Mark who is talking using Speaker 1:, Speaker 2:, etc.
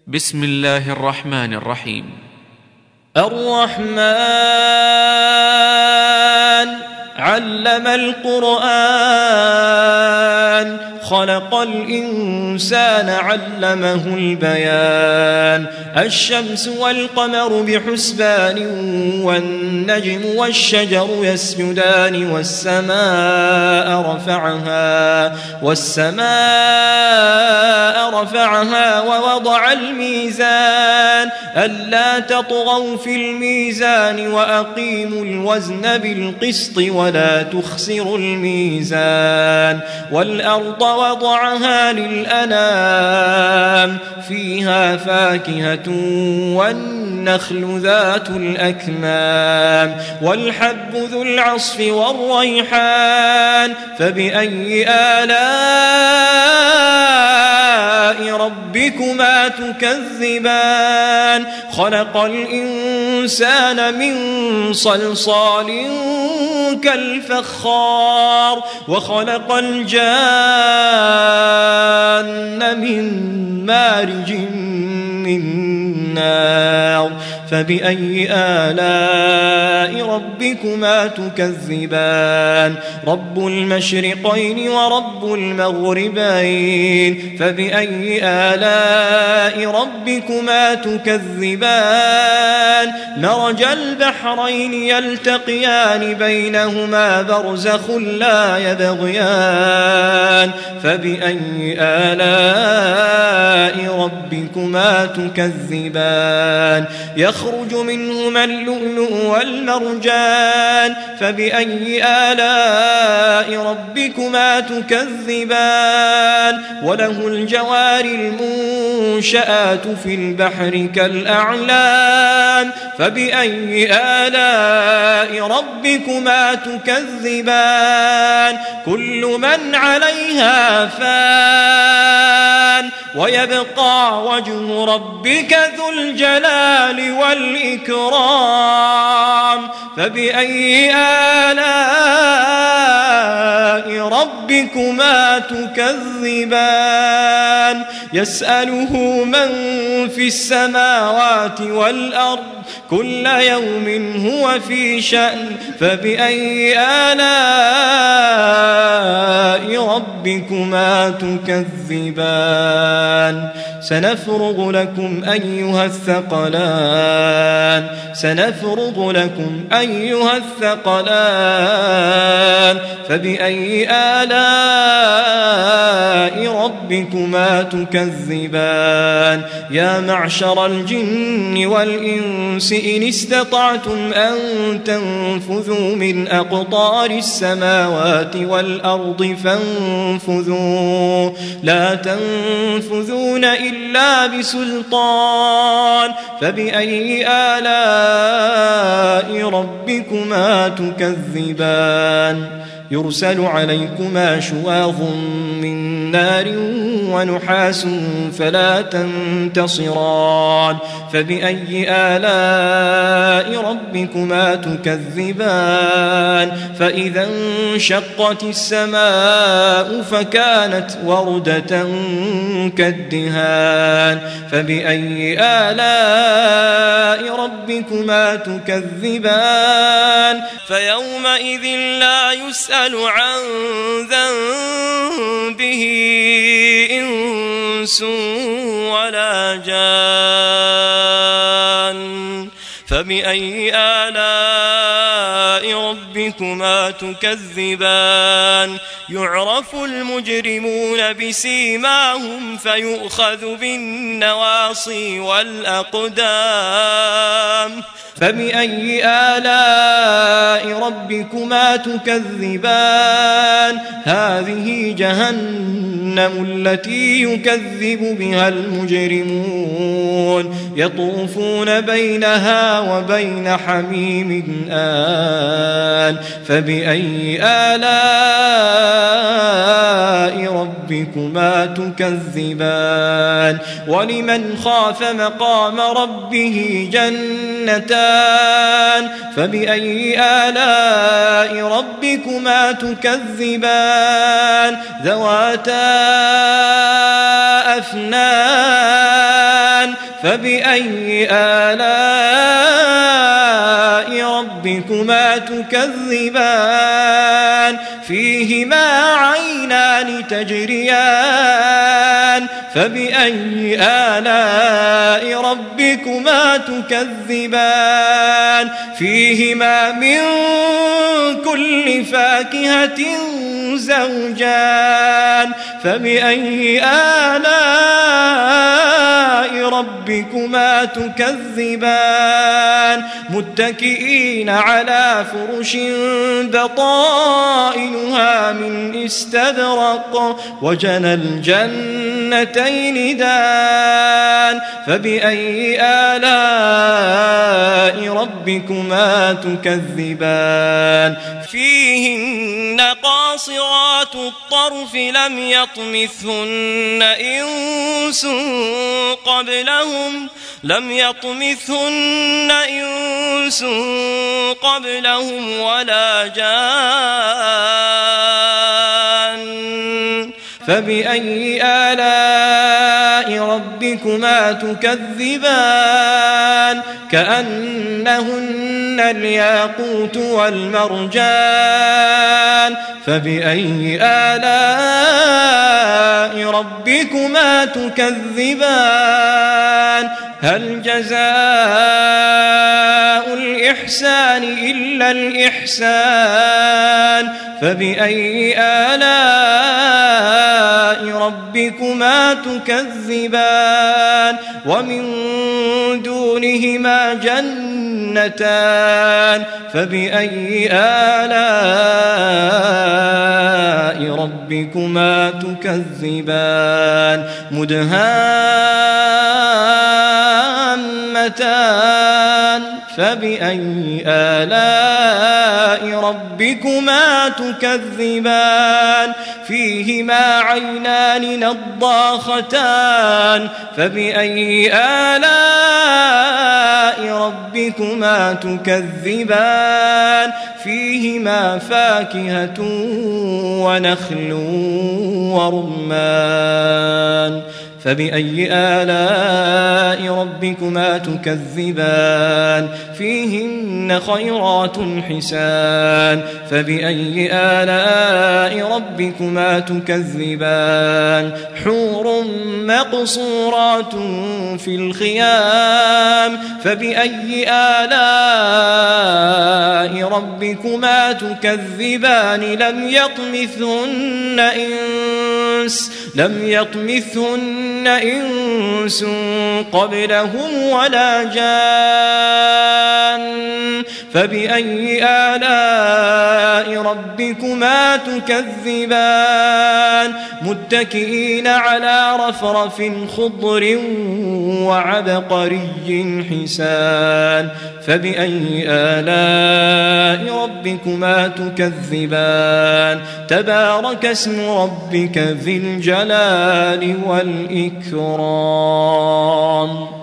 Speaker 1: بسم الله الرحمن الرحيم.
Speaker 2: الرحمن علم القرآن خلق الإنسان علمه البيان الشمس والقمر بحسبان والنجم والشجر يسجدان والسماء رفعها ووضع الميزان ألا تطغوا في الميزان وأقيموا الوزن بالقسط ولا تخسروا الميزان والأرض وضعها للأنام فيها فاكهة والنخل ذات الأكمام والحب ذو العصف والريحان فبأي آلاء ربكما تكذبان خلق الإنسان من صلصال كالفخار وخلق الجان من مارج من نار فبأي آلاء ربكما تكذبان رب المشرقين ورب المغربين فبأي آلاء ربكما تكذبان مرج البحرين يلتقيان بينهما برزخ لا يبغيان فبأي آلاء ربكما تكذبان يخرج منهما اللؤلؤ والمرجان فبأي آلاء ربكما تكذبان وله الجوار المنشآت في البحر كالأعلام فبأي آلاء ربكما تكذبان كل من عليها فان ويبقى وجه ربك ذو الجلال والإكرام فبأي آلاء ربكما تكذبان يسأله من في السماوات والأرض كل يوم هو في شأن فبأي آلاء ربكما تكذبان سنفرغ لكم أيها الثقلان فبأي آلاء ربكما تكذبان يا معشر الجن والإنس إن استطعتم أن تنفذوا من أقطار السماوات والأرض فانفذوا لا تنفذون إلا بسلطان فبأي آلاء ربكما تكذبان يرسل عليكما شواظ من نار ونحاس فلا تنتصران فبأي آلاء ربكما تكذبان فإذا انشقت السماء فكانت وردة كالدهان فبأي آلاء ربكما تكذبان فيومئذ لا يسأل عن ذنبه إنس ولا جان فبأي آلاء ربكما تكذبان يعرف المجرمون بسيماهم فيؤخذ بالنواصي والأقدام فبأي آلاء ربكما تكذبان هذه جهنم التي يكذب بها المجرمون يطوفون بينها وبين حميم آن فبأي آلاء ربكما تكذبان ولمن خاف مقام ربه جنتان فبأي آلاء ربكما تكذبان ذواتا أفنان فبأي آلاء ربكما تكذبان فيهما عينان تجريان فبأي آلاء ربكما تكذبان فيهما من كل فاكهة زوجان فبأي آلاء ربكما تكذبان متكئين على فرش بطائنها من استبرق وجنى الجنتين دان فبأي آلاء ربكما تكذبان فيهن قاصرات الطرف لم يطمثهن إنس قبلهم ولا جان فبأي آلاء ربكما تكذبان كأنهن الياقوت والمرجان فبأي آلاء ربكما تكذبان هل جزاء الإحسان إلا الإحسان فبأي آلاء ربكما تكذبان ومن دونهما جنتان فبأي آلاء ربكما تكذبان مدهامتان فبأي آلاء ربكما تكذبان فيهما عينان نضاختان فبأي آلاء ربكما تكذبان فيهما فاكهة ونخل ورمان فبأي آلاء ربكما تكذبان فيهن خيرات حسان فبأي آلاء ربكما تكذبان حور مقصورات في الخيام فبأي آلاء ربكما تكذبان لم يطمثهن إنس قبلهم ولا جان فبأي آلاء ربكما تكذبان متكئين على رفرف خضر وعبقري حسان فبأي آلاء ربكما تكذبان تبارك اسم ربك ذي الجلال والإكرام